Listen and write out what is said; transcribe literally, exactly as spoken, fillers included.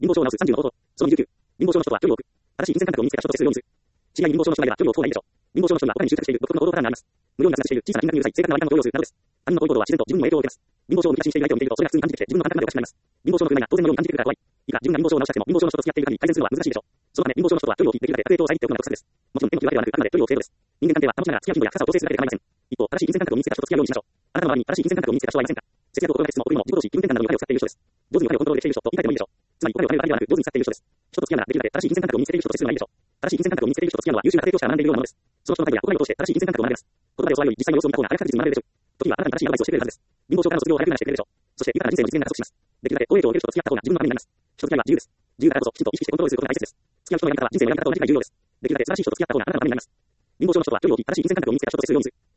貧乏症を治すさんじゅうの方法。そのにじゅうきゅう。貧乏症の人とは距離を置く。正しい金銭感覚を身につけた人と接するようにする。知り合いに貧乏症の人がいれば距離を置く方がいいでしょう。貧乏症の人には他に集中している独特の行動パターンがあります。無料に脱出している小さな金額にうるさい正確な割り勘の動揺数などです。他人の行為行動は自然と自分にも影響を受けます。貧乏症をむき出しにしている相手を見ているとそれが普通に感じてきて自分の感覚までおかしくなります。貧乏症の不満が当然のように感じてくるから怖い。以下、自分が貧乏症を治したくても貧乏症の人と付き合っている限り改善するのは難しいでしょう。そのため貧乏症の人とは距離を置き、できるだけ悪影響を遮っておくのが得策です。もちろん手の際ではなくあくまで距離を置く程度です。人間関係は保ちながら付き合う頻度や深さを調整するだけで構いません。一方、正しい金銭感覚を身につけた人と付き合うようにしましょう。あなたの周りに正しい金銭感覚を身につけた人はいませんか？節約を心がけつつも贈り物、自己投資、気分転換などにお金を使っている人です。上手にお金をコントロールできている人と言い換えてもいいでしょう。つまりお金を貯めるだけではなく上手に使っている人です。人と付き合うならできるだけ正しい金銭感覚を身につけている人と接するのがいいでしょう。正しい金銭感覚を身につけている人と付き合うのは優秀な家庭教師が学んでいるようなものです。その人の態度や行いを通して正しい金銭感覚を学べます。言葉で教わるより実際に様子を見た方があらかじめ学べるでしょう。時にはあなたに正しいアドバイスをしてくれるはずです。貧乏症からの卒業を早くなしてくれるでしょう。そして豊かな人生の実現が加速します。できるだけ好影響を受ける人と付き合った方が自分のためになります。人付き合いは自由です。自由だからこそきちんと意識してコントロールすることが大切です。付き合う人のやり方は人生のやり方と同じくらい重要です。できるだけ正しい人と付き合った方があなたのためになります。貧乏症の人とは距離を置き、正しい金銭感覚を身につけた人と接するようにする。